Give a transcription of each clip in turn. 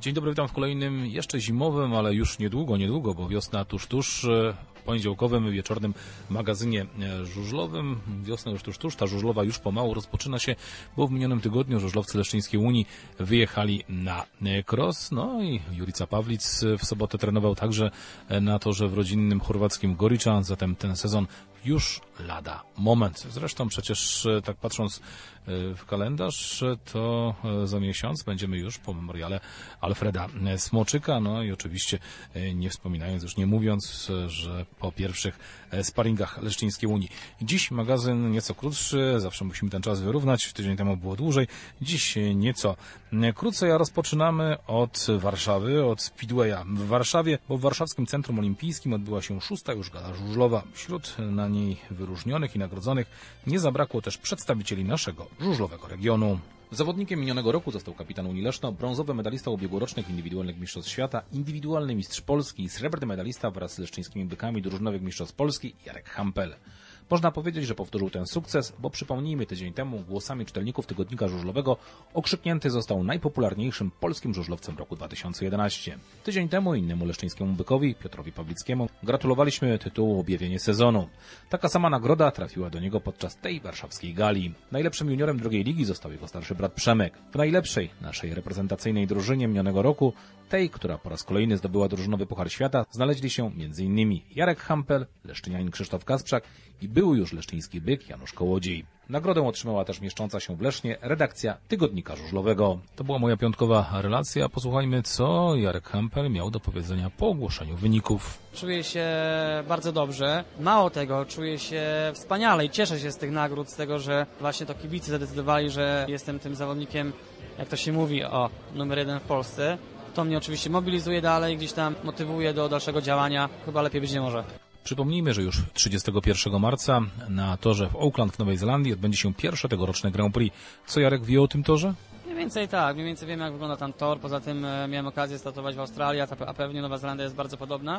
Dzień dobry, witam w kolejnym jeszcze zimowym, ale już niedługo, bo wiosna tuż, poniedziałkowym wieczornym magazynie żużlowym. Wiosna już tuż, ta żużlowa już pomału rozpoczyna się, bo w minionym tygodniu żużlowcy Leszczyńskiej Unii wyjechali na cross. No i Jurica Pawlic w sobotę trenował także na torze w rodzinnym chorwackim Goricza, zatem ten sezon już lada moment. Zresztą przecież tak patrząc w kalendarz, to za miesiąc będziemy już po memoriale Alfreda Smoczyka, no i oczywiście nie wspominając, już nie mówiąc, że po pierwszych sparingach Leszczyńskiej Unii. Dziś magazyn nieco krótszy, zawsze musimy ten czas wyrównać, tydzień temu było dłużej, dziś nieco krócej, a rozpoczynamy od Warszawy, od Speedwaya w Warszawie, bo w warszawskim Centrum Olimpijskim odbyła się 6. już gala żużlowa. Wśród na niej wyróżnionych i nagrodzonych nie zabrakło też przedstawicieli naszego żużlowego regionu. Zawodnikiem minionego roku został kapitan Unii Leszno, brązowy medalista ubiegłorocznych indywidualnych mistrzostw świata, indywidualny mistrz Polski i srebrny medalista wraz z leszczyńskimi bykami drużynowych mistrzostw Polski Jarek Hampel. Można powiedzieć, że powtórzył ten sukces, bo przypomnijmy, tydzień temu głosami czytelników tygodnika żużlowego okrzyknięty został najpopularniejszym polskim żużlowcem roku 2011. Tydzień temu innemu leszczyńskiemu bykowi, Piotrowi Pawlickiemu, gratulowaliśmy tytułu objawienie sezonu. Taka sama nagroda trafiła do niego podczas tej warszawskiej gali. Najlepszym juniorem drugiej ligi został jego starszy brat Przemek. W najlepszej naszej reprezentacyjnej drużynie minionego roku, tej, która po raz kolejny zdobyła drużynowy Puchar Świata, znaleźli się m.in. Jarek Hampel, leszczynianin Krzysztof Kasprzak i były już leszczyński byk Janusz Kołodziej. Nagrodę otrzymała też mieszcząca się w Lesznie redakcja tygodnika żużlowego. To była moja piątkowa relacja. Posłuchajmy, co Jarek Hampel miał do powiedzenia po ogłoszeniu wyników. Czuję się bardzo dobrze. Mało tego, czuję się wspaniale i cieszę się z tych nagród, z tego, że właśnie to kibice zadecydowali, że jestem tym zawodnikiem, jak to się mówi, numer 1 w Polsce. To mnie oczywiście mobilizuje dalej, gdzieś tam motywuje do dalszego działania. Chyba lepiej być nie może. Przypomnijmy, że już 31 marca na torze w Auckland w Nowej Zelandii odbędzie się pierwsze tegoroczne Grand Prix. Co Jarek wie o tym torze? Mniej więcej tak, mniej więcej wiem, jak wygląda tam tor. Poza tym miałem okazję startować w Australii, a pewnie Nowa Zelandia jest bardzo podobna,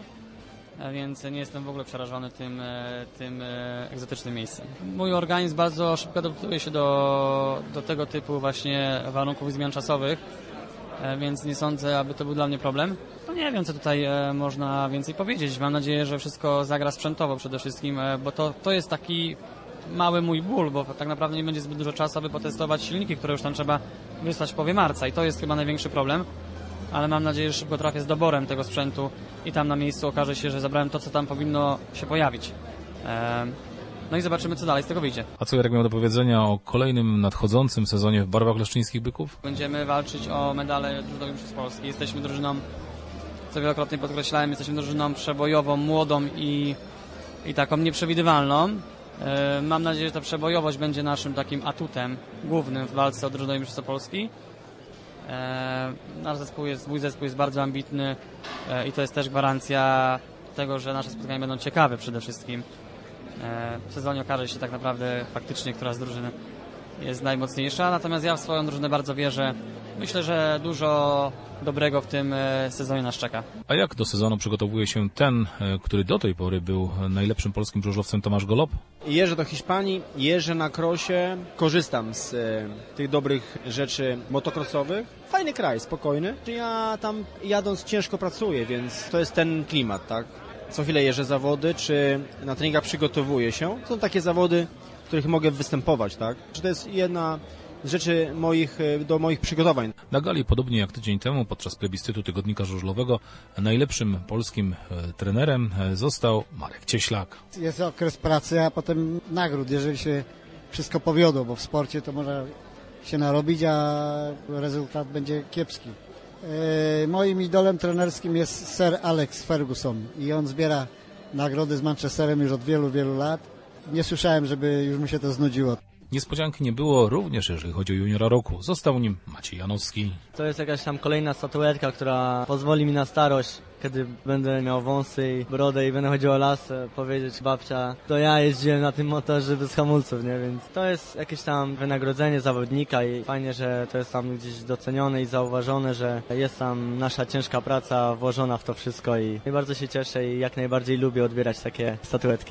więc nie jestem w ogóle przerażony tym egzotycznym miejscem. Mój organizm bardzo szybko adaptuje się do tego typu właśnie warunków i zmian czasowych, więc nie sądzę, aby to był dla mnie problem. No nie wiem, co tutaj można więcej powiedzieć. Mam nadzieję, że wszystko zagra sprzętowo przede wszystkim, bo to jest taki mały mój ból, bo tak naprawdę nie będzie zbyt dużo czasu, aby potestować silniki, które już tam trzeba wysłać w połowie marca i to jest chyba największy problem, ale mam nadzieję, że szybko trafię z doborem tego sprzętu i tam na miejscu okaże się, że zabrałem to, co tam powinno się pojawić. No i zobaczymy, co dalej z tego wyjdzie. A co Jarek miał do powiedzenia o kolejnym nadchodzącym sezonie w barwach leszczyńskich byków? Będziemy walczyć o medale drużynowych mistrzostw Polski. Jesteśmy drużyną, co wielokrotnie podkreślałem, jesteśmy drużyną przebojową, młodą i taką nieprzewidywalną. Mam nadzieję, że ta przebojowość będzie naszym takim atutem głównym w walce o drużynowe mistrzostwo Polski. Mój zespół jest bardzo ambitny i to jest też gwarancja tego, że nasze spotkania będą ciekawe przede wszystkim. W sezonie okaże się tak naprawdę faktycznie, która z drużyn jest najmocniejsza, natomiast ja w swoją drużynę bardzo wierzę. Myślę, że dużo dobrego w tym sezonie nas czeka. A jak do sezonu przygotowuje się ten, który do tej pory był najlepszym polskim żużlowcem, Tomasz Golob? Jeżdżę do Hiszpanii, jeżdżę na krosie, korzystam z tych dobrych rzeczy motocrossowych. Fajny kraj, spokojny. Ja tam jadąc ciężko pracuję, więc to jest ten klimat, tak? Co chwilę jeżdżę zawody, czy na treningach przygotowuję się. To są takie zawody, w których mogę występować, tak? Czy to jest jedna z rzeczy do moich przygotowań. Na gali, podobnie jak tydzień temu, podczas plebiscytu tygodnika żużlowego, najlepszym polskim trenerem został Marek Cieślak. Jest okres pracy, a potem nagród, jeżeli się wszystko powiodło, bo w sporcie to można się narobić, a rezultat będzie kiepski. Moim idolem trenerskim jest Sir Alex Ferguson i on zbiera nagrody z Manchesterem już od wielu, wielu lat. Nie słyszałem, żeby już mu się to znudziło. Niespodzianki nie było również, jeżeli chodzi o juniora roku. Został nim Maciej Janowski. To jest jakaś tam kolejna statuetka, która pozwoli mi na starość, kiedy będę miał wąsy i brodę i będę chodził o las, powiedzieć babcia, to ja jeździłem na tym motorze bez hamulców, nie? Więc to jest jakieś tam wynagrodzenie zawodnika i fajnie, że to jest tam gdzieś docenione i zauważone, że jest tam nasza ciężka praca włożona w to wszystko i bardzo się cieszę i jak najbardziej lubię odbierać takie statuetki.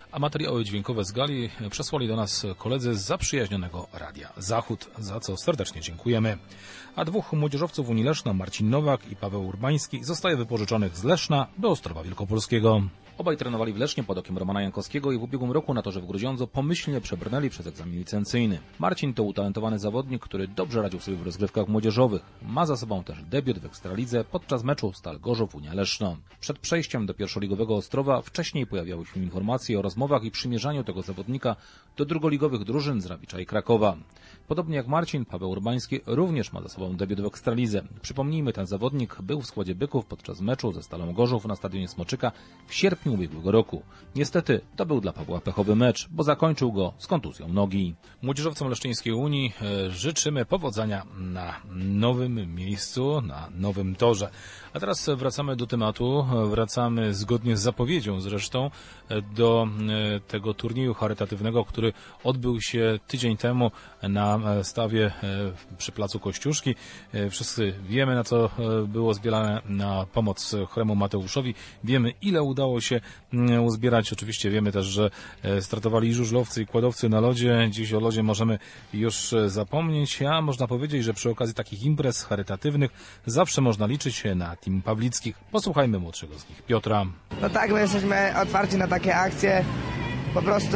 A materiały dźwiękowe z gali przesłali do nas koledzy z zaprzyjaźnionego Radia Zachód, za co serdecznie dziękujemy. A dwóch młodzieżowców Unii Leszno, Marcin Nowak i Paweł Urbański, zostaje wypożyczonych z Leszna do Ostrowa Wielkopolskiego. Obaj trenowali w Lesznie pod okiem Romana Jankowskiego i w ubiegłym roku na torze w Grudziądzu pomyślnie przebrnęli przez egzamin licencyjny. Marcin to utalentowany zawodnik, który dobrze radził sobie w rozgrywkach młodzieżowych. Ma za sobą też debiut w Ekstralidze podczas meczu Stal Gorzów Unia Leszno. Przed przejściem do pierwszoligowego Ostrowa wcześniej pojawiały się informacje o rozmowach i przymierzaniu tego zawodnika do drugoligowych drużyn z Rawicza i Krakowa. Podobnie jak Marcin, Paweł Urbański również ma za sobą debiut w Ekstralidze. Przypomnijmy, ten zawodnik był w składzie Byków podczas meczu ze Stalą Gorzów na stadionie Smoczyka w sierpniu ubiegłego roku. Niestety to był dla Pawła pechowy mecz, bo zakończył go z kontuzją nogi. Młodzieżowcom Leszczyńskiej Unii życzymy powodzenia na nowym miejscu, na nowym torze. A teraz wracamy do tematu, wracamy zgodnie z zapowiedzią zresztą do tego turnieju charytatywnego, który odbył się tydzień temu na stawie przy placu Kościuszki. Wszyscy wiemy, na co było zbierane, na pomoc choremu Mateuszowi. Wiemy, ile udało się uzbierać. Oczywiście wiemy też, że startowali i żużlowcy, i kładowcy na lodzie. Dziś o lodzie możemy już zapomnieć, a można powiedzieć, że przy okazji takich imprez charytatywnych zawsze można liczyć na Team Pawlickich. Posłuchajmy młodszego z nich, Piotra. No tak, my jesteśmy otwarci na takie akcje. Po prostu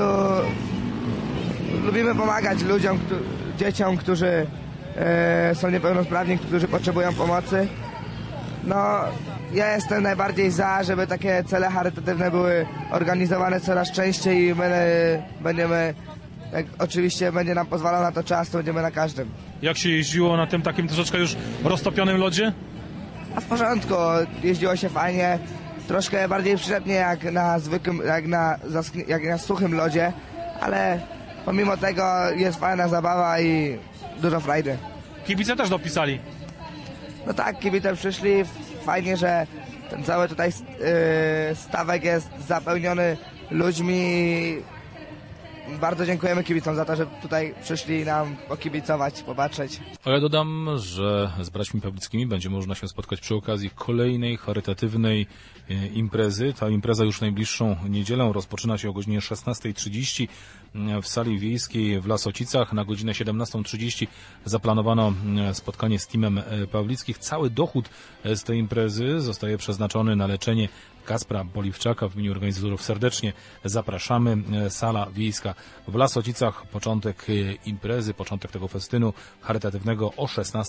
lubimy pomagać ludziom, dzieciom, którzy są niepełnosprawni, którzy potrzebują pomocy. No, ja jestem najbardziej za, żeby takie cele charytatywne były organizowane coraz częściej i my będziemy, jak oczywiście będzie nam pozwalał na to czas, to będziemy na każdym. Jak się jeździło na tym takim troszeczkę już roztopionym lodzie? A w porządku, jeździło się fajnie, troszkę bardziej przyjemnie jak na zwykłym, jak na suchym lodzie, ale pomimo tego jest fajna zabawa i dużo frajdy. Kibice też dopisali. No tak, kibice przyszli, fajnie, że ten cały tutaj stawek jest zapełniony ludźmi. Bardzo dziękujemy kibicom za to, że tutaj przyszli nam pokibicować, popatrzeć. A ja dodam, że z braćmi Pawlickimi będzie można się spotkać przy okazji kolejnej charytatywnej imprezy. Ta impreza już w najbliższą niedzielę rozpoczyna się o godzinie 16:30 w sali wiejskiej w Lasocicach. Na godzinę 17:30 zaplanowano spotkanie z Teamem Pawlickich. Cały dochód z tej imprezy zostaje przeznaczony na leczenie Kacpra Boliwczaka. W imieniu organizatorów serdecznie zapraszamy. Sala wiejska w Lasocicach. Początek imprezy, początek tego festynu charytatywnego o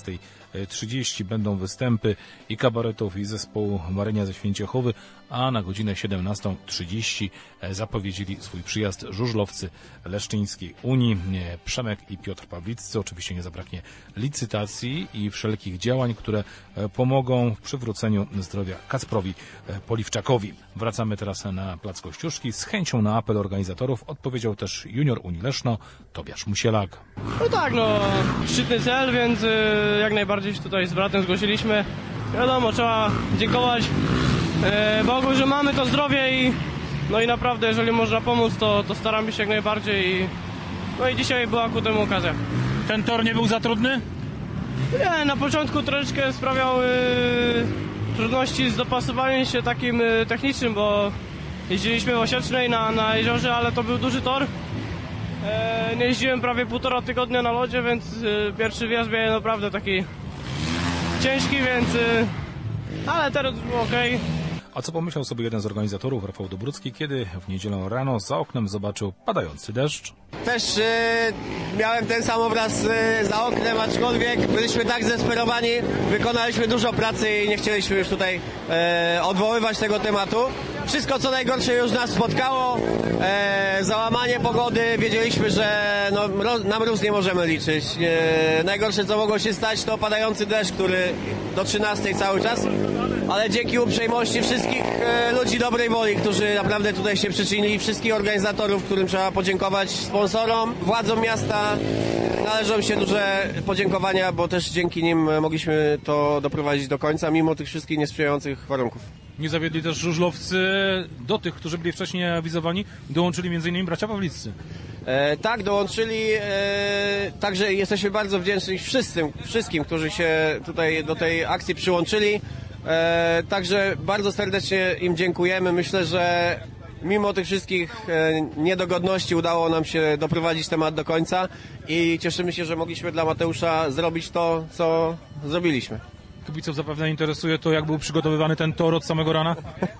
16:30. Będą występy i kabaretów, i zespołu Marynia ze Święciechowy, a na godzinę 17:30 zapowiedzieli swój przyjazd żużlowcy Leszczyńskiej Unii, Przemek i Piotr Pawliccy. Oczywiście nie zabraknie licytacji i wszelkich działań, które pomogą w przywróceniu zdrowia Kacprowi Poliwczakowi. Wracamy teraz na plac Kościuszki. Z chęcią na apel organizatorów odpowiedział też junior Unii Leszno, Tobiasz Musielak. No tak, szczytny cel, więc jak najbardziej się tutaj z bratem zgłosiliśmy. Wiadomo, trzeba dziękować Bogu, że mamy to zdrowie i naprawdę, jeżeli można pomóc, to staramy się jak najbardziej. I dzisiaj była ku temu okazja. Ten tor nie był za trudny? Nie, na początku troszeczkę sprawiał trudności z dopasowaniem się takim technicznym, bo jeździliśmy w Osiecznej na jeziorze, ale to był duży tor. Nie jeździłem prawie 1,5 tygodnia na lodzie, więc pierwszy wjazd miałem naprawdę taki ciężki, więc ale teraz było okej. A co pomyślał sobie jeden z organizatorów, Rafał Dobrucki, kiedy w niedzielę rano za oknem zobaczył padający deszcz? Też miałem ten sam obraz za oknem, aczkolwiek byliśmy tak zdesperowani, wykonaliśmy dużo pracy i nie chcieliśmy już tutaj odwoływać tego tematu. Wszystko co najgorsze już nas spotkało, załamanie pogody, wiedzieliśmy, że na mróz nie możemy liczyć. Najgorsze co mogło się stać to padający deszcz, który do 13 cały czas, ale dzięki uprzejmości wszystkich ludzi dobrej woli, którzy naprawdę tutaj się przyczynili, wszystkich organizatorów, którym trzeba podziękować, sponsorom, władzom miasta, należą się duże podziękowania, bo też dzięki nim mogliśmy to doprowadzić do końca, mimo tych wszystkich niesprzyjających warunków. Nie zawiedli też żużlowcy, do tych, którzy byli wcześniej awizowani, dołączyli m.in. bracia Pawliccy. Tak, dołączyli, także jesteśmy bardzo wdzięczni wszystkim, którzy się tutaj do tej akcji przyłączyli. Także bardzo serdecznie im dziękujemy. Myślę, że mimo tych wszystkich niedogodności udało nam się doprowadzić temat do końca i cieszymy się, że mogliśmy dla Mateusza zrobić to, co zrobiliśmy. Kibiców zapewne interesuje to, jak był przygotowywany ten tor od samego rana?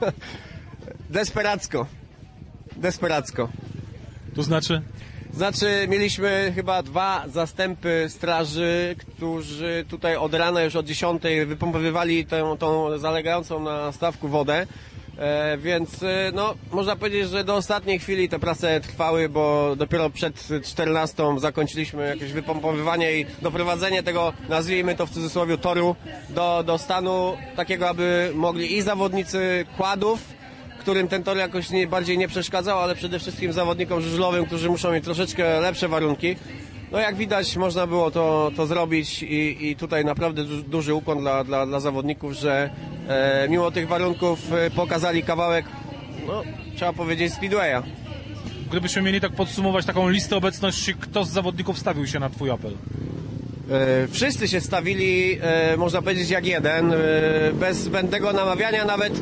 Desperacko. To znaczy? Znaczy, mieliśmy chyba 2 zastępy straży, którzy tutaj od rana, już od 10 wypompowywali tą zalegającą na stawku wodę. Więc no, można powiedzieć, że do ostatniej chwili te prace trwały, bo dopiero przed 14 zakończyliśmy jakieś wypompowywanie i doprowadzenie tego, nazwijmy to w cudzysłowie, toru do stanu takiego, aby mogli i zawodnicy kładów, którym ten tor jakoś bardziej nie przeszkadzał, ale przede wszystkim zawodnikom żużlowym, którzy muszą mieć troszeczkę lepsze warunki. No jak widać, można było to zrobić i tutaj naprawdę duży ukłon dla zawodników, że mimo tych warunków pokazali kawałek, no trzeba powiedzieć, speedwaya. Gdybyśmy mieli tak podsumować taką listę obecności, kto z zawodników stawił się na twój apel? Wszyscy się stawili, można powiedzieć, jak jeden, bez zbędnego namawiania, nawet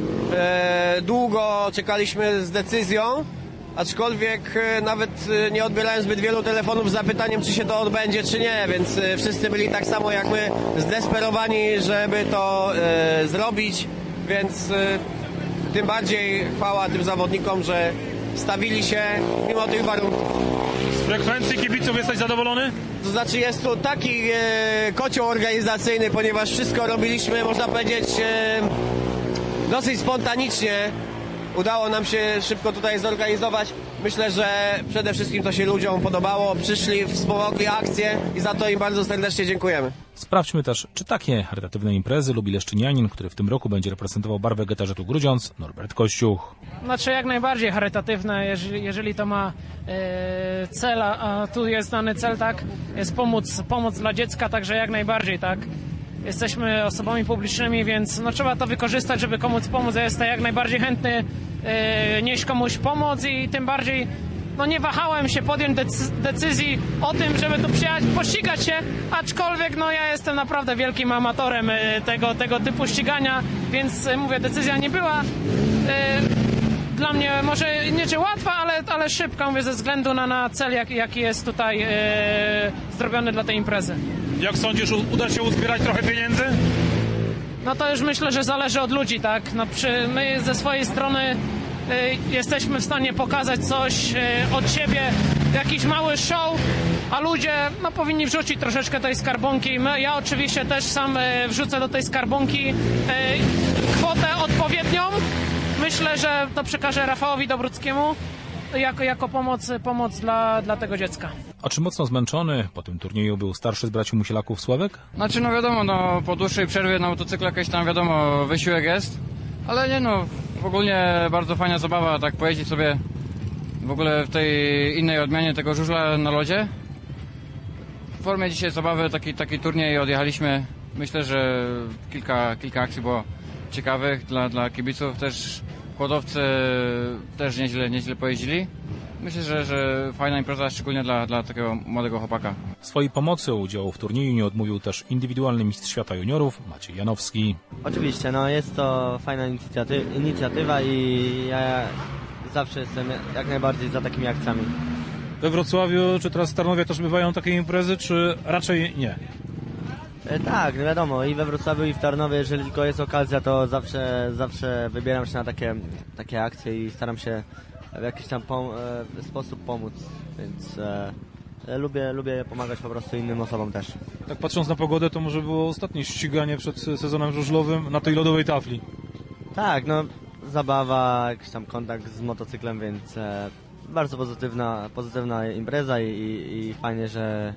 długo czekaliśmy z decyzją, aczkolwiek nawet nie odbierałem zbyt wielu telefonów z zapytaniem, czy się to odbędzie, czy nie, więc wszyscy byli tak samo jak my, zdesperowani, żeby to zrobić, więc tym bardziej chwała tym zawodnikom, że stawili się mimo tych warunków. Z frekwencji kibiców jesteś zadowolony? To znaczy jest tu taki kocioł organizacyjny, ponieważ wszystko robiliśmy, można powiedzieć, dosyć spontanicznie. Udało nam się szybko tutaj zorganizować. Myślę, że przede wszystkim to się ludziom podobało, przyszli, wspomogli akcję i za to im bardzo serdecznie dziękujemy. Sprawdźmy też, czy takie charytatywne imprezy lubi leszczynianin, który w tym roku będzie reprezentował barwę Getarzetu Grudziądz, Norbert Kościuch. Znaczy jak najbardziej charytatywne, jeżeli to ma cel, a tu jest dany cel, tak, jest pomoc dla dziecka, także jak najbardziej, tak. Jesteśmy osobami publicznymi, więc no, trzeba to wykorzystać, żeby komuś pomóc. Ja jestem jak najbardziej chętny nieść komuś pomoc i tym bardziej no, nie wahałem się podjąć decyzji o tym, żeby tu przyjechać, pościgać się, aczkolwiek no, ja jestem naprawdę wielkim amatorem tego typu ścigania, więc mówię, decyzja nie była dla mnie może nie łatwa, ale szybka, mówię, ze względu na cel, jaki jest tutaj zrobiony dla tej imprezy. Jak sądzisz, uda się uzbierać trochę pieniędzy? No to już myślę, że zależy od ludzi, tak? No my ze swojej strony jesteśmy w stanie pokazać coś od siebie, jakiś mały show, a ludzie no, powinni wrzucić troszeczkę tej skarbonki. Ja oczywiście też sam wrzucę do tej skarbonki kwotę odpowiednią. Myślę, że to przekażę Rafałowi Dobruckiemu jako pomoc dla tego dziecka. A czy mocno zmęczony po tym turnieju był starszy z braci Musielaków Sławek? Znaczy no wiadomo, no po dłuższej przerwie na motocyklu jakieś tam wiadomo wysiłek jest, ale nie no, ogólnie bardzo fajna zabawa, tak pojeździć sobie w ogóle w tej innej odmianie tego żużla na lodzie. W formie dzisiaj zabawy taki turniej odjechaliśmy, myślę, że kilka akcji było ciekawych dla kibiców, też kładowcy też nieźle pojeździli. Myślę, że fajna impreza, szczególnie dla takiego młodego chłopaka. Swojej pomocy udziału w turnieju nie odmówił też indywidualny mistrz świata juniorów Maciej Janowski. Oczywiście, no jest to fajna inicjatywa i ja zawsze jestem jak najbardziej za takimi akcjami. We Wrocławiu czy teraz w Tarnowie też bywają takie imprezy, czy raczej nie? Tak, no wiadomo, i we Wrocławiu i w Tarnowie, jeżeli tylko jest okazja, to zawsze wybieram się na takie akcje i staram się w jakiś tam sposób pomóc, więc lubię pomagać po prostu innym osobom też. Tak patrząc na pogodę, to może było ostatnie ściganie przed sezonem żużlowym na tej lodowej tafli. Tak, no zabawa, jakiś tam kontakt z motocyklem, więc bardzo pozytywna impreza i fajnie, że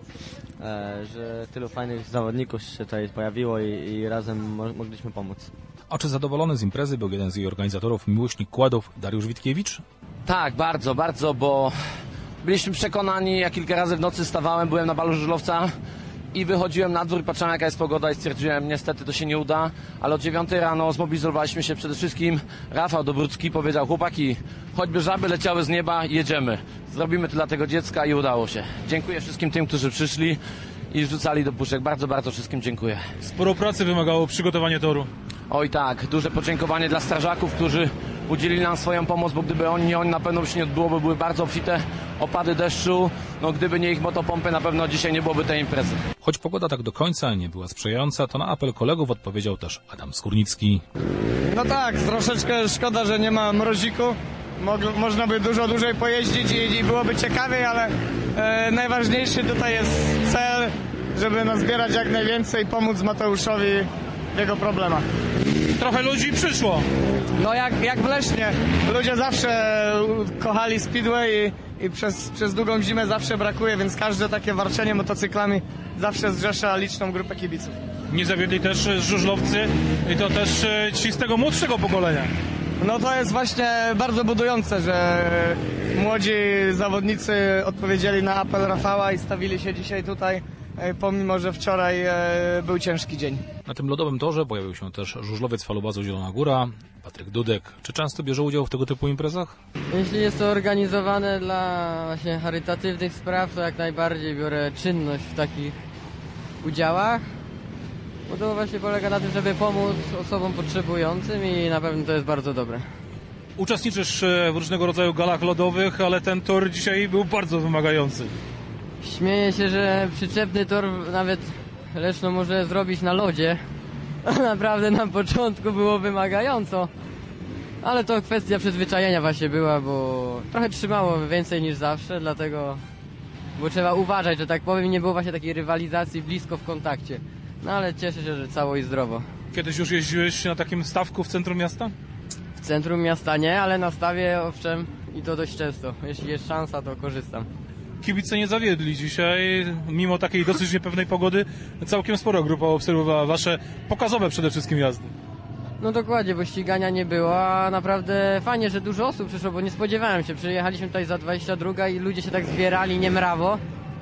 tylu fajnych zawodników się tutaj pojawiło i razem mogliśmy pomóc. A czy zadowolony z imprezy był jeden z jej organizatorów, miłośnik kładów Dariusz Witkiewicz? Tak, bardzo, bo byliśmy przekonani, ja kilka razy w nocy byłem na balu żużlowca i wychodziłem na dwór, patrzyłem jaka jest pogoda i stwierdziłem, niestety to się nie uda, ale o 9 rano zmobilizowaliśmy się przede wszystkim. Rafał Dobrucki powiedział, chłopaki, choćby żaby leciały z nieba, jedziemy. Zrobimy to dla tego dziecka i udało się. Dziękuję wszystkim tym, którzy przyszli i wrzucali do puszek. Bardzo wszystkim dziękuję. Sporo pracy wymagało przygotowanie toru. Oj tak, duże podziękowanie dla strażaków, którzy udzielili nam swoją pomoc, bo gdyby nie oni na pewno by się nie odbyło, bo były bardzo obfite opady deszczu. No gdyby nie ich motopompy, na pewno dzisiaj nie byłoby tej imprezy. Choć pogoda tak do końca nie była sprzyjająca, to na apel kolegów odpowiedział też Adam Skórnicki. No tak, troszeczkę szkoda, że nie ma mroziku. Można by dużo dłużej pojeździć i byłoby ciekawiej, ale najważniejszy tutaj jest cel, żeby nazbierać jak najwięcej, pomóc Mateuszowi w jego problemach. Trochę ludzi przyszło. No jak w Lesznie. Ludzie zawsze kochali speedway i przez długą zimę zawsze brakuje, więc każde takie warczenie motocyklami zawsze zrzesza liczną grupę kibiców. Nie zawiedli też żużlowcy i to też ci z tego młodszego pokolenia. No to jest właśnie bardzo budujące, że młodzi zawodnicy odpowiedzieli na apel Rafała i stawili się dzisiaj tutaj, pomimo że wczoraj był ciężki dzień. Na tym lodowym torze pojawił się też żużlowiec falubazu Zielona Góra, Patryk Dudek. Czy często bierze udział w tego typu imprezach? Jeśli jest to organizowane dla właśnie charytatywnych spraw, to jak najbardziej biorę czynność w takich udziałach. Bo to właśnie polega na tym, żeby pomóc osobom potrzebującym i na pewno to jest bardzo dobre. Uczestniczysz w różnego rodzaju galach lodowych, ale ten tor dzisiaj był bardzo wymagający. Śmieję się, że przyczepny tor nawet Leszno może zrobić na lodzie. Naprawdę na początku było wymagająco. Ale to kwestia przyzwyczajenia właśnie była, bo trochę trzymało więcej niż zawsze, dlatego bo trzeba uważać, że tak powiem, nie było właśnie takiej rywalizacji blisko w kontakcie. No ale cieszę się, że cało i zdrowo. Kiedyś już jeździłeś na takim stawku w centrum miasta? W centrum miasta nie, ale na stawie owszem i to dość często. Jeśli jest szansa, to korzystam. Kibice nie zawiedli dzisiaj, mimo takiej dosyć niepewnej pogody. Całkiem spora grupa obserwowała wasze pokazowe przede wszystkim jazdy. No dokładnie, bo ścigania nie było, a naprawdę fajnie, że dużo osób przyszło, bo nie spodziewałem się. Przyjechaliśmy tutaj za 22 i ludzie się tak zbierali niemrawo.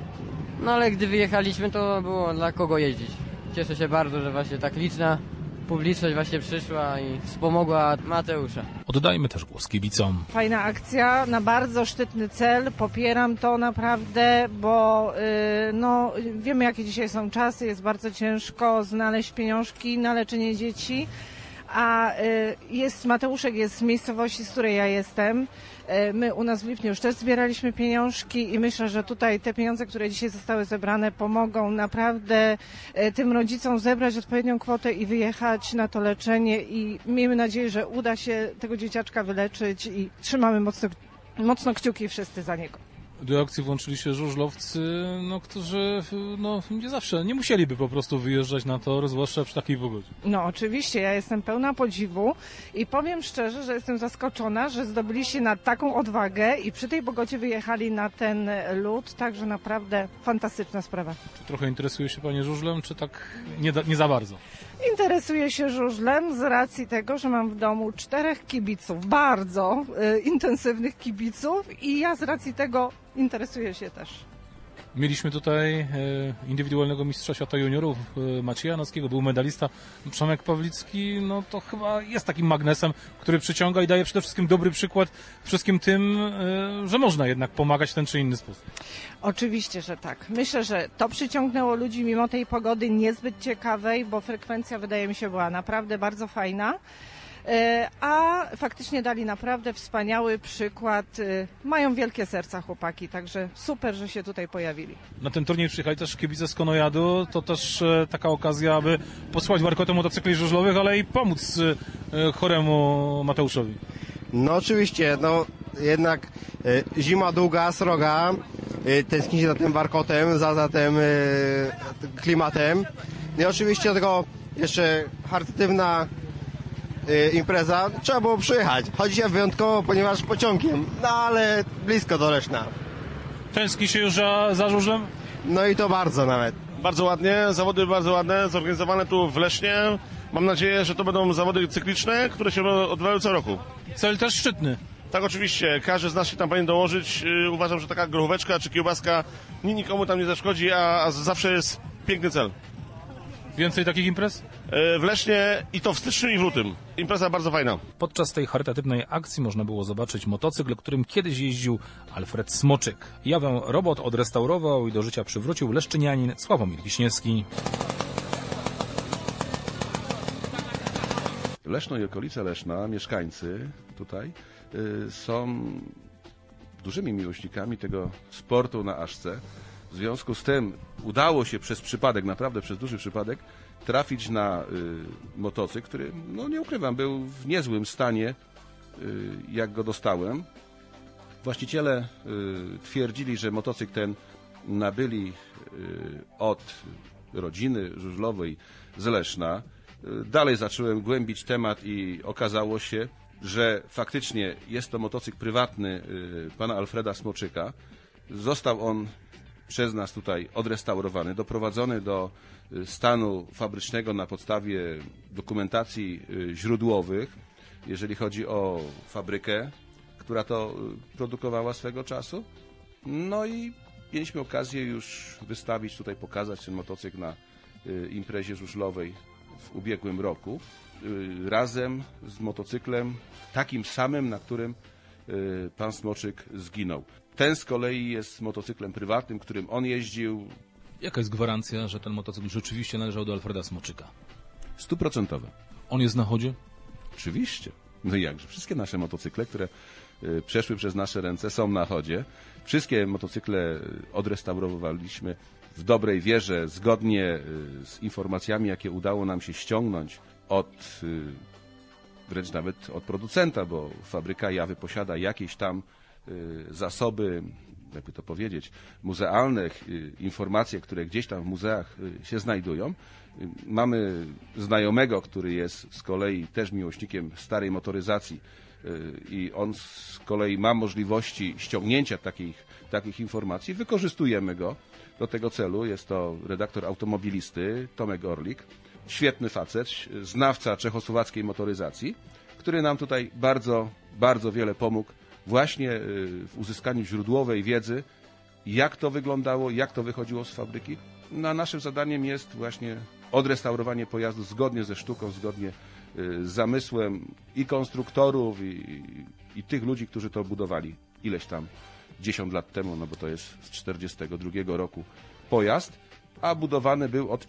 No ale gdy wyjechaliśmy, to było dla kogo jeździć. Cieszę się bardzo, że właśnie tak liczna publiczność właśnie przyszła i wspomogła Mateusza. Oddajmy też głos kibicom. Fajna akcja, na bardzo szczytny cel, popieram to naprawdę, bo no, wiemy jakie dzisiaj są czasy, jest bardzo ciężko znaleźć pieniążki na leczenie dzieci, a Mateuszek jest z miejscowości, z której ja jestem. My u nas w Lipnie już też zbieraliśmy pieniążki i myślę, że tutaj te pieniądze, które dzisiaj zostały zebrane, pomogą naprawdę tym rodzicom zebrać odpowiednią kwotę i wyjechać na to leczenie i miejmy nadzieję, że uda się tego dzieciaczka wyleczyć i trzymamy mocno kciuki wszyscy za niego. Do akcji włączyli się żużlowcy, którzy nie zawsze, nie musieliby po prostu wyjeżdżać na tor, zwłaszcza przy takiej pogodzie. No oczywiście, ja jestem pełna podziwu i powiem szczerze, że jestem zaskoczona, że zdobyliście na taką odwagę i przy tej pogodzie wyjechali na ten lód, także naprawdę fantastyczna sprawa. Czy trochę interesuje się Pani żużlem, czy tak nie za bardzo? Interesuję się żużlem z racji tego, że mam w domu 4 kibiców, bardzo intensywnych kibiców i ja z racji tego interesuję się też. Mieliśmy tutaj indywidualnego mistrza świata juniorów Macieja Nockiego, był medalista Przemek Pawlicki, no to chyba jest takim magnesem, który przyciąga i daje przede wszystkim dobry przykład wszystkim tym, że można jednak pomagać w ten czy inny sposób. Oczywiście, że tak. Myślę, że to przyciągnęło ludzi mimo tej pogody niezbyt ciekawej, bo frekwencja wydaje mi się była naprawdę bardzo fajna. A faktycznie dali naprawdę wspaniały przykład. Mają wielkie serca chłopaki, także super, że się tutaj pojawili. Na ten turniej przyjechali też kibice z Konojadu, to też taka okazja, aby posłać warkotę motocykli żużlowych, ale i pomóc choremu Mateuszowi. No oczywiście, jednak zima długa, sroga, tęskni się za tym warkotem, za tym klimatem. I oczywiście do tego jeszcze charytatywna impreza, trzeba było przyjechać. Chodzi się wyjątkowo, ponieważ pociągiem, ale blisko do Leszna. Tęskni się już za żużlem? No i to bardzo nawet. Bardzo ładnie, zawody bardzo ładne, zorganizowane tu w Lesznie. Mam nadzieję, że to będą zawody cykliczne, które się odbywają co roku. Cel też szczytny. Tak, oczywiście. Każdy z nas się tam powinien dołożyć. Uważam, że taka grochóweczka czy kiełbaska nikomu tam nie zaszkodzi, a zawsze jest piękny cel. Więcej takich imprez? W Lesznie i to w styczniu i w lutym. Impreza bardzo fajna. Podczas tej charytatywnej akcji można było zobaczyć motocykl, którym kiedyś jeździł Alfred Smoczyk. Jawę robot odrestaurował i do życia przywrócił leszczynianin Sławomir Wiśniewski. Leszno i okolice Leszna, mieszkańcy tutaj są dużymi miłośnikami tego sportu na Aszce. W związku z tym udało się przez przypadek, naprawdę przez duży przypadek, trafić na motocykl, który, no nie ukrywam, był w niezłym stanie, jak go dostałem. Właściciele twierdzili, że motocykl ten nabyli od rodziny żużlowej z Leszna. Dalej zacząłem głębić temat i okazało się, że faktycznie jest to motocykl prywatny pana Alfreda Smoczyka. Został on przez nas tutaj odrestaurowany, doprowadzony do stanu fabrycznego na podstawie dokumentacji źródłowych, jeżeli chodzi o fabrykę, która to produkowała swego czasu. No i mieliśmy okazję już wystawić tutaj, pokazać ten motocykl na imprezie żużlowej w ubiegłym roku, razem z motocyklem takim samym, na którym pan Smoczyk zginął. Ten z kolei jest motocyklem prywatnym, którym on jeździł. Jaka jest gwarancja, że ten motocykl rzeczywiście należał do Alfreda Smoczyka? 100%. On jest na chodzie? Oczywiście. No i jakże. Wszystkie nasze motocykle, które przeszły przez nasze ręce, są na chodzie. Wszystkie motocykle odrestaurowaliśmy w dobrej wierze, zgodnie z informacjami, jakie udało nam się ściągnąć wręcz nawet od producenta, bo fabryka Jawy posiada jakieś tam zasoby, jakby to powiedzieć, muzealne, informacje, które gdzieś tam w muzeach się znajdują. Mamy znajomego, który jest z kolei też miłośnikiem starej motoryzacji i on z kolei ma możliwości ściągnięcia takich informacji. Wykorzystujemy go do tego celu. Jest to redaktor automobilisty Tomek Orlik. Świetny facet, znawca czechosłowackiej motoryzacji, który nam tutaj bardzo, bardzo wiele pomógł właśnie w uzyskaniu źródłowej wiedzy, jak to wyglądało, jak to wychodziło z fabryki. No, a naszym zadaniem jest właśnie odrestaurowanie pojazdu zgodnie ze sztuką, zgodnie z zamysłem i konstruktorów, i tych ludzi, którzy to budowali ileś tam 10 lat temu, no bo to jest z 1942 roku pojazd, a budowany był od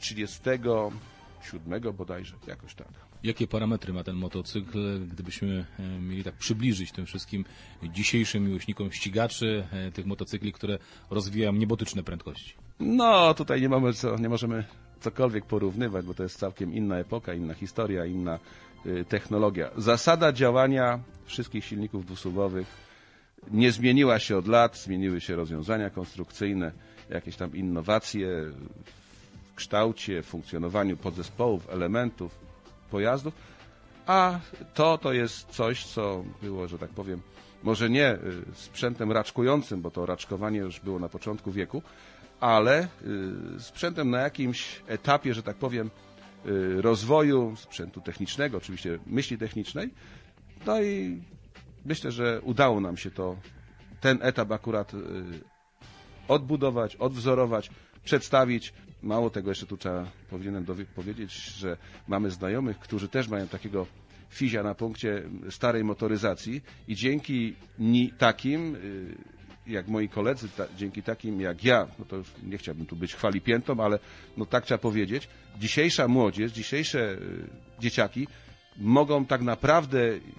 1937 bodajże, jakoś tak. Jakie parametry ma ten motocykl, gdybyśmy mieli tak przybliżyć tym wszystkim dzisiejszym miłośnikom ścigaczy, tych motocykli, które rozwijają niebotyczne prędkości? No, tutaj nie możemy cokolwiek porównywać, bo to jest całkiem inna epoka, inna historia, inna technologia. Zasada działania wszystkich silników dwusuwowych nie zmieniła się od lat, zmieniły się rozwiązania konstrukcyjne, jakieś tam innowacje w kształcie, funkcjonowaniu podzespołów, elementów, pojazdów, a to jest coś, co było, że tak powiem, może nie sprzętem raczkującym, bo to raczkowanie już było na początku wieku, ale sprzętem na jakimś etapie, że tak powiem, rozwoju sprzętu technicznego, oczywiście myśli technicznej. No i myślę, że udało nam się ten etap akurat odbudować, odwzorować, przedstawić. Mało tego, jeszcze tu powinienem powiedzieć, że mamy znajomych, którzy też mają takiego fizia na punkcie starej motoryzacji i dzięki takim, jak moi koledzy, dzięki takim jak ja, no to już nie chciałbym tu być chwalipiętą, ale no tak trzeba powiedzieć, dzisiejsza młodzież, dzisiejsze dzieciaki mogą tak naprawdę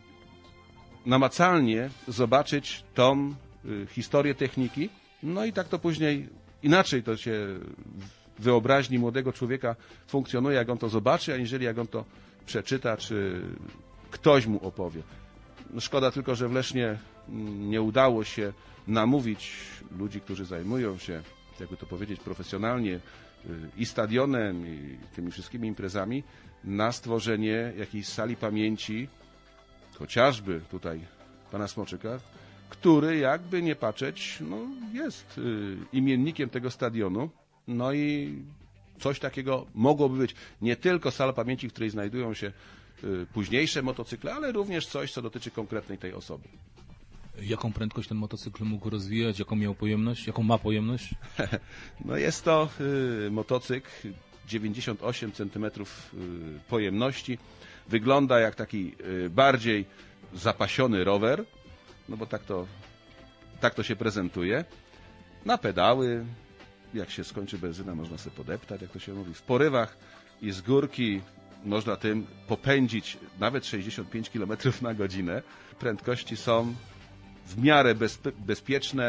namacalnie zobaczyć tą historię techniki, no i tak to później inaczej to się wyobraźni młodego człowieka funkcjonuje, jak on to zobaczy, aniżeli jak on to przeczyta, czy ktoś mu opowie. No szkoda tylko, że w Lesznie nie udało się namówić ludzi, którzy zajmują się, jakby to powiedzieć, profesjonalnie i stadionem, i tymi wszystkimi imprezami, na stworzenie jakiejś sali pamięci, chociażby tutaj pana Smoczyka, który, jakby nie patrzeć, no, jest imiennikiem tego stadionu. No i coś takiego mogłoby być. Nie tylko sala pamięci, w której znajdują się późniejsze motocykle, ale również coś, co dotyczy konkretnej tej osoby. Jaką prędkość ten motocykl mógł rozwijać? Jaką miał pojemność? Jaką ma pojemność? No jest to motocykl 98 cm pojemności. Wygląda jak taki bardziej zapasiony rower, no bo tak to się prezentuje. Na pedały, jak się skończy benzyna, można sobie podeptać, jak to się mówi, w porywach i z górki można tym popędzić nawet 65 km na godzinę. Prędkości są w miarę bezpieczne.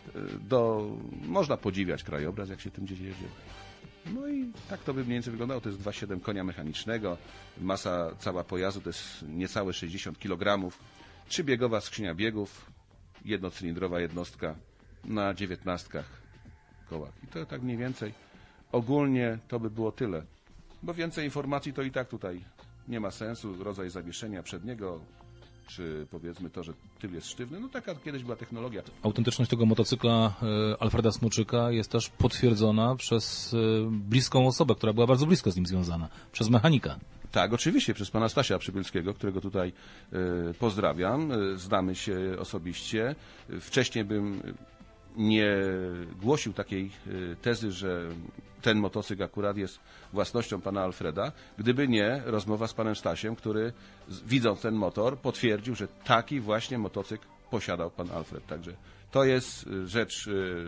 Można podziwiać krajobraz, jak się tym gdzieś jedzie. No i tak to by mniej więcej wyglądało. To jest 2,7 konia mechanicznego. Masa cała pojazdu to jest niecałe 60 kg. 3-biegowa skrzynia biegów, jednocylindrowa jednostka na 19 kołach. I to tak mniej więcej. Ogólnie to by było tyle. Bo więcej informacji to i tak tutaj nie ma sensu. Rodzaj zawieszenia przedniego, czy powiedzmy to, że tył jest sztywny. No taka kiedyś była technologia. Autentyczność tego motocykla Alfreda Smoczyka jest też potwierdzona przez bliską osobę, która była bardzo blisko z nim związana, przez mechanika. Tak, oczywiście, przez pana Stasia Przybylskiego, którego tutaj pozdrawiam. Znamy się osobiście. Wcześniej bym nie głosił takiej tezy, że ten motocykl akurat jest własnością pana Alfreda, gdyby nie rozmowa z panem Stasiem, który widząc ten motor potwierdził, że taki właśnie motocykl posiadał pan Alfred. Także to jest rzecz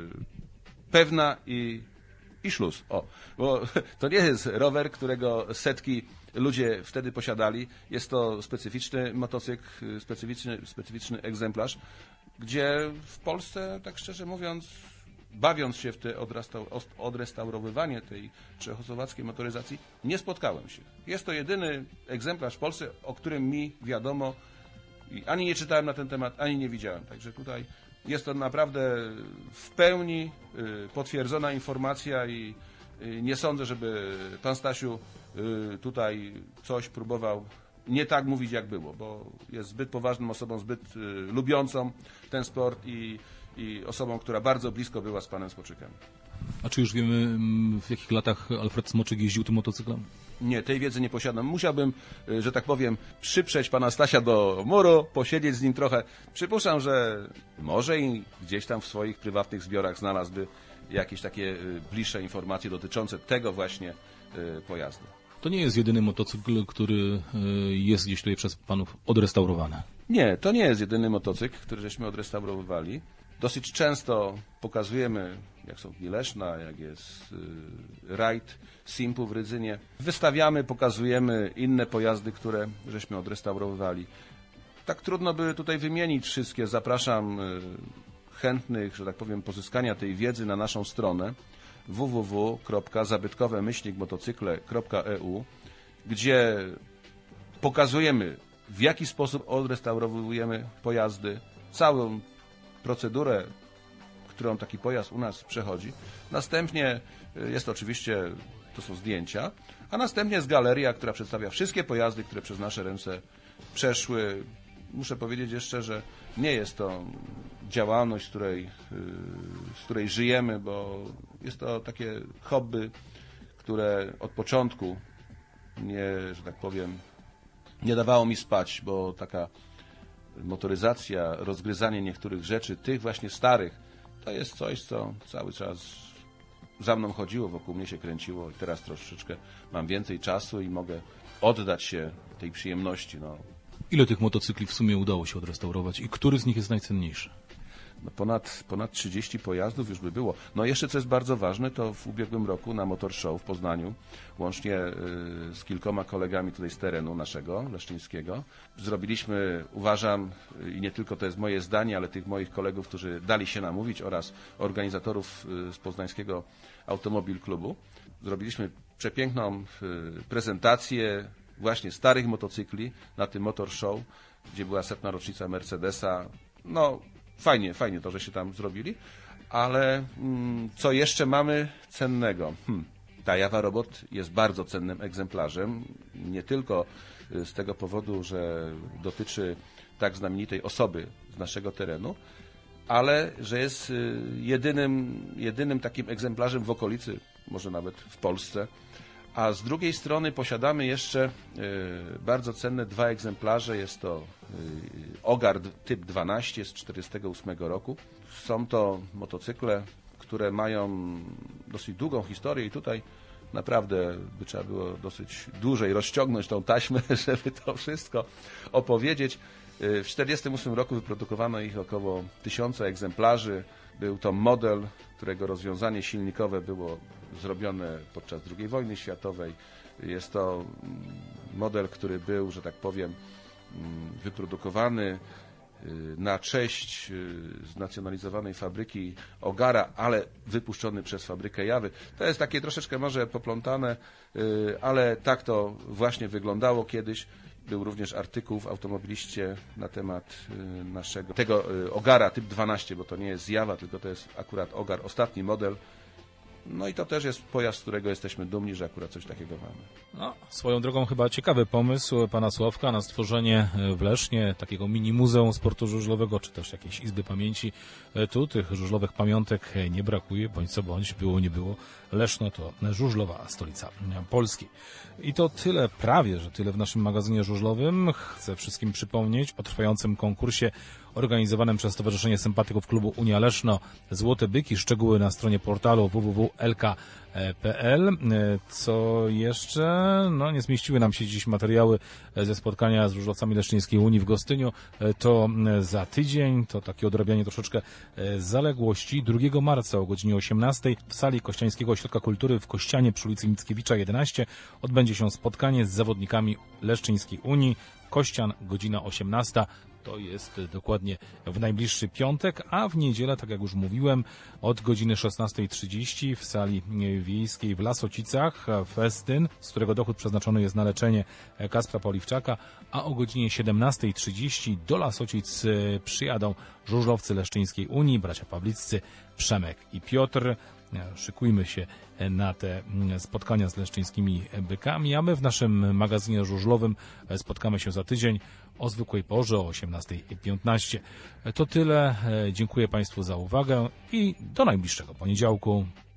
pewna i szluz. Bo to nie jest rower, którego setki ludzie wtedy posiadali. Jest to specyficzny motocykl, specyficzny egzemplarz, gdzie w Polsce, tak szczerze mówiąc, bawiąc się w te odrestaurowywanie tej czechosłowackiej motoryzacji, nie spotkałem się. Jest to jedyny egzemplarz w Polsce, o którym mi wiadomo i ani nie czytałem na ten temat, ani nie widziałem. Także tutaj jest to naprawdę w pełni potwierdzona informacja i nie sądzę, żeby pan Stasiu tutaj coś próbował nie tak mówić, jak było, bo jest zbyt poważną osobą, zbyt lubiącą ten sport i osobą, która bardzo blisko była z panem Smoczykiem. A czy już wiemy, w jakich latach Alfred Smoczyk jeździł tym motocyklem? Nie, tej wiedzy nie posiadam. Musiałbym, że tak powiem, przyprzeć pana Stasia do muru, posiedzieć z nim trochę. Przypuszczam, że może i gdzieś tam w swoich prywatnych zbiorach znalazłby jakieś takie bliższe informacje dotyczące tego właśnie pojazdu. To nie jest jedyny motocykl, który jest gdzieś tutaj przez panów odrestaurowany. Nie, to nie jest jedyny motocykl, który żeśmy odrestaurowywali. Dosyć często pokazujemy, jak są Dni Leszna, jak jest rajd Simpu w Rydzynie. Wystawiamy, pokazujemy inne pojazdy, które żeśmy odrestaurowywali. Tak trudno by tutaj wymienić wszystkie. Zapraszam chętnych, że tak powiem, pozyskania tej wiedzy na naszą stronę www.zabytkowe-motocykle.eu, gdzie pokazujemy, w jaki sposób odrestaurowujemy pojazdy, całą procedurę, którą taki pojazd u nas przechodzi. Następnie jest oczywiście, to są zdjęcia, a następnie jest galeria, która przedstawia wszystkie pojazdy, które przez nasze ręce przeszły. Muszę powiedzieć jeszcze, że nie jest to działalność, z której żyjemy, bo jest to takie hobby, które od początku że tak powiem, nie dawało mi spać, bo taka motoryzacja, rozgryzanie niektórych rzeczy, tych właśnie starych, to jest coś, co cały czas za mną chodziło, wokół mnie się kręciło i teraz troszeczkę mam więcej czasu i mogę oddać się tej przyjemności. Ile tych motocykli w sumie udało się odrestaurować i który z nich jest najcenniejszy? Ponad 30 pojazdów już by było. Jeszcze co jest bardzo ważne, to w ubiegłym roku na Motor Show w Poznaniu, łącznie z kilkoma kolegami tutaj z terenu naszego, leszczyńskiego, zrobiliśmy, uważam, i nie tylko to jest moje zdanie, ale tych moich kolegów, którzy dali się namówić oraz organizatorów z poznańskiego Automobil Klubu, zrobiliśmy przepiękną prezentację właśnie starych motocykli na tym Motor Show, gdzie była 100. rocznica Mercedesa. Fajnie to, że się tam zrobili, ale co jeszcze mamy cennego? Ta Jawa Robot jest bardzo cennym egzemplarzem, nie tylko z tego powodu, że dotyczy tak znamienitej osoby z naszego terenu, ale że jest jedynym takim egzemplarzem w okolicy, może nawet w Polsce. A z drugiej strony posiadamy jeszcze bardzo cenne 2 egzemplarze. Jest to Ogard Typ 12 z 1948 roku. Są to motocykle, które mają dosyć długą historię i tutaj naprawdę by trzeba było dosyć dłużej rozciągnąć tą taśmę, żeby to wszystko opowiedzieć. W 1948 roku wyprodukowano ich około 1000 egzemplarzy. Był to model, którego rozwiązanie silnikowe było zrobione podczas II wojny światowej. Jest to model, który był, że tak powiem, wyprodukowany na cześć znacjonalizowanej fabryki Ogara, ale wypuszczony przez fabrykę Jawy. To jest takie troszeczkę może poplątane, ale tak to właśnie wyglądało kiedyś. Był również artykuł w Automobiliście na temat tego Ogara typ 12, bo to nie jest Jawa, tylko to jest akurat Ogar, ostatni model. No i to też jest pojazd, z którego jesteśmy dumni, że akurat coś takiego mamy. No, swoją drogą chyba ciekawy pomysł pana Sławka na stworzenie w Lesznie takiego mini muzeum sportu żużlowego, czy też jakiejś izby pamięci. Tu tych żużlowych pamiątek nie brakuje, bądź co bądź, było nie było. Leszno to żużlowa stolica Polski. I to tyle, prawie że tyle w naszym magazynie żużlowym. Chcę wszystkim przypomnieć o trwającym konkursie organizowanym przez Stowarzyszenie Sympatyków Klubu Unia Leszno Złote Byki. Szczegóły na stronie portalu www.lk.pl. Co jeszcze? No, nie zmieściły nam się dziś materiały ze spotkania z żużlowcami Leszczyńskiej Unii w Gostyniu. To za tydzień, to takie odrabianie troszeczkę zaległości. 2 marca o godzinie 18 w sali Kościańskiego Ośrodka Kultury w Kościanie przy ulicy Mickiewicza 11 odbędzie się spotkanie z zawodnikami Leszczyńskiej Unii. Kościan, godzina 18. To jest dokładnie w najbliższy piątek, a w niedzielę, tak jak już mówiłem, od godziny 16:30 w sali wiejskiej w Lasocicach festyn, z którego dochód przeznaczony jest na leczenie Kaspra Poliwczaka, a o godzinie 17:30 do Lasocic przyjadą żużlowcy Leszczyńskiej Unii, bracia Pawliccy, Przemek i Piotr. Szykujmy się na te spotkania z leszczyńskimi bykami, a my w naszym magazynie żużlowym spotkamy się za tydzień o zwykłej porze, o 18:15. To tyle. Dziękuję Państwu za uwagę i do najbliższego poniedziałku.